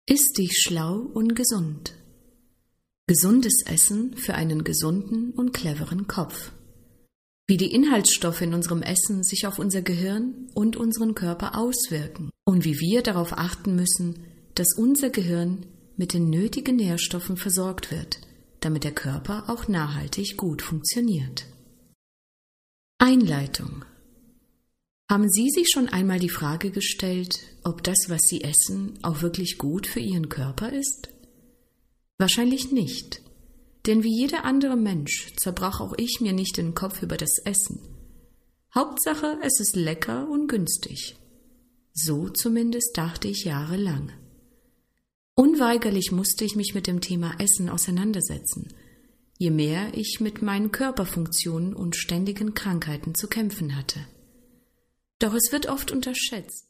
Iss dich schlau und gesund. Gesundes Essen für einen gesunden und cleveren Kopf. Wie die Inhaltsstoffe in unserem Essen sich auf unser Gehirn und unseren Körper auswirken und wie wir darauf achten müssen, dass unser Gehirn mit den nötigen Nährstoffen versorgt wird, damit der Körper auch nachhaltig gut funktioniert. Einleitung. Haben Sie sich schon einmal die Frage gestellt, ob das, was Sie essen, auch wirklich gut für Ihren Körper ist? Wahrscheinlich nicht, denn wie jeder andere Mensch zerbrach auch ich mir nicht den Kopf über das Essen. Hauptsache, es ist lecker und günstig. So zumindest dachte ich jahrelang. Unweigerlich musste ich mich mit dem Thema Essen auseinandersetzen, je mehr ich mit meinen Körperfunktionen und ständigen Krankheiten zu kämpfen hatte. Doch es wird oft unterschätzt,